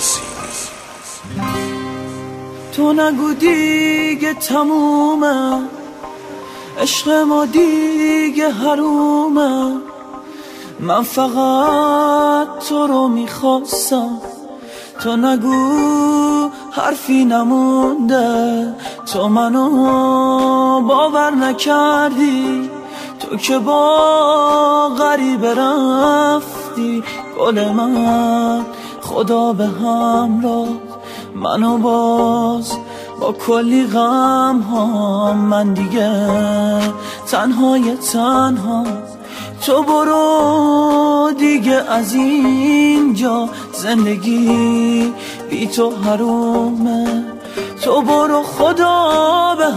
تو نگو دیگه تمومه، عشق ما دیگه حرومه. من فقط تو رو میخواستم، تو نگو حرفی نمونده. تو منو باور نکردی، تو که با غریبه رفتی. گل من خدا به همراه، منو باز با کلی غم ها. من دیگه تنهای تنها. تو برو دیگه از اینجا، زندگی بی تو حرومه. تو برو خدا به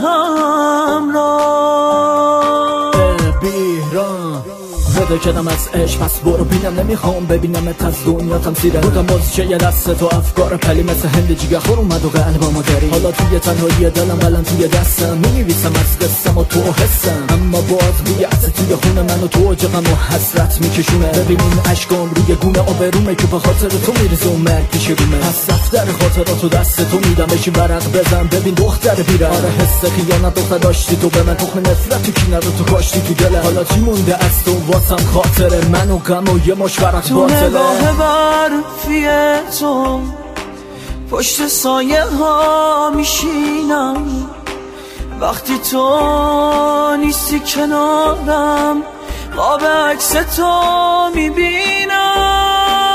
همراه. بیران ودا کردم از عشق، پس برو بینم. نمیخوام ببینمت از دنیا تمثیله. بودم بازیچه یه دست تو، افکار پلی مثل هند جیگه خور اومد و قلبمو داری. حالا توی تنهایی دلم قلم توی دستم، مینویسم از قصم و تو حسم. اما باز بیعت توی خونه من و تو عجقم و حسرت میکشونه. ببین این عشقام روی گونه آبرومه که به خاطر تو میرزه و مرگ پیش رومه. پس دفتر خاطراتو دست تو میدم، بشین ورق بزن ببین دختر بیرم. آره حس خیانت دختر داشتی تو به من، تخم نفرت تو کینه رو تو کاشتی تو دلم. حالا چی مونده از تو واسم خاطر من و غم و یه مش ورق باطله. تو نگاه برفیه تو، پشت سایه ها میشینم. وقتی تو نیستی کنارم، قاب عکس تو میبینم.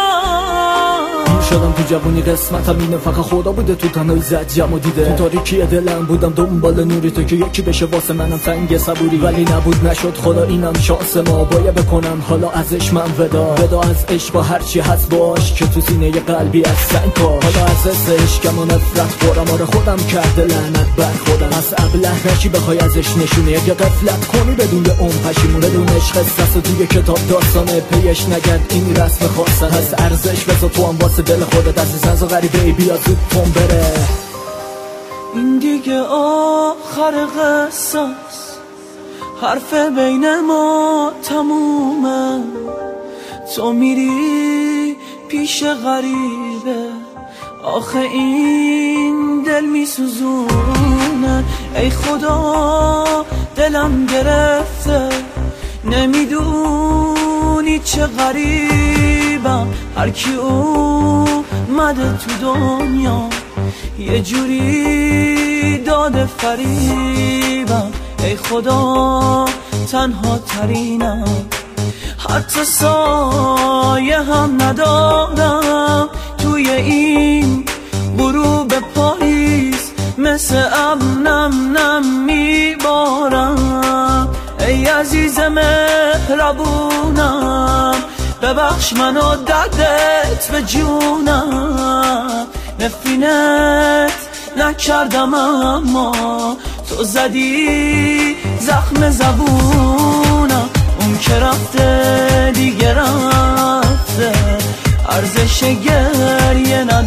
شدم تو جوانی قسمتم اینه، فقط خدا بوده تو تنهایی زد جمع و دیده. تو تاریکی دلم بودم دنبال نوری تو که یکی بشه واسه منم سنگ صبوری. ولی نبود نشد خدا اینم شانس ما، باید بکنم حالا ازش من ودا از عشق با هرچی هست باش که تو سینه قلبی از سنگ کاش. حالا از عشقم و نفرت خورم، آره خودم کرده لعنت بر خودم. از ابله نشی بخوای ازش نشونه، اگه غفلت کنی بدون اون پشیمون. بدون عشق قصه توی کتاب داستانه، پیش نگرد این رسم خاصه. از ارزش بذار تو هم واسه دل خودت، عزیزن غریبه بیا زود تون بره. این دیگه آخر قصه است، حرف بین ما تمومه. تو میری پیش غریبه، آخه این دل میسوزونه. ای خدا دلم گرفته، نمیدونی چه غریبم. هرکی اومده تو دنیا یه جوری داده فریبم. ای خدا تنها ترینم، حتی سایه هم ندارم. توی این غروب پاییز مثل نم میبارم. ای عزیز مهربونم، ببخش منو دردت به جونم. نفرینت نکردم اما تو زدی زخم زبونم. اون که رفته دیگه رفته، ارزش گریه